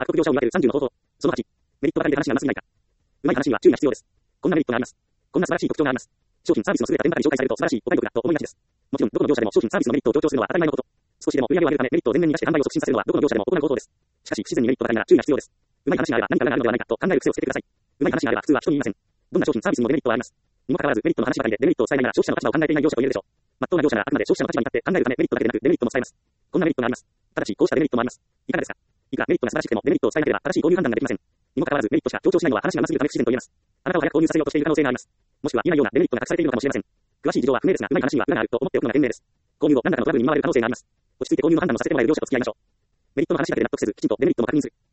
悪徳業者を見分ける30の方法。その8、メリットばかりで話がなすぎないか。うまい話には注意が必要です。こんなメリットがあります。こんな素晴らしい特徴があります。商品サービスの優れた点ばかり紹介されると素晴らしいお買い得だと思いがちです。もちろん、どこの業者でも商品サービスのメリットを強調するのは当たり前のこと。少しでも売り上げを上げるためメリットを前面に出して販売を促進させるのはどこの業者でも行うことです。しかし、不自然にメリットばかりなら注意が必要です。うまい話があれば何かがあるのではないかと考える癖をつけてください。うまい話があれば普通は人に言いません。どんな商品サービスにもデメリットはあります。にもかかわらずメリットの話ばかりでデメリットを伝えないなら消費者の立場を考えていない業者と言えるでしょう。まっとうな業者ならあくまで消費者の立場に立って考えるためメリットだけでなくデメリットも伝えます。こんなメリットがあります。ただし、こうしたデメリットもあります。いかがですか。いくらメリットが素晴らしくてもデメリットを伝えなければ正しい購入判断ができません。にもかかわらずメリットしか強調しないのは話がなすぎるため不自然と言えます。あなたを早く購入させようとしている可能性があります。もしくは言えないようなデメリットが隠されているのかもしれません。詳しい事情は不明ですが、うまい話には裏があると思っておくのが賢明です。購入後何らかのトラブルに見舞われる可能性があります。落ち着いて購入の判断をさせてもらえる業者と付き合いましょう。メリットの話だけで納得せず、きちんとデメリットも確認する。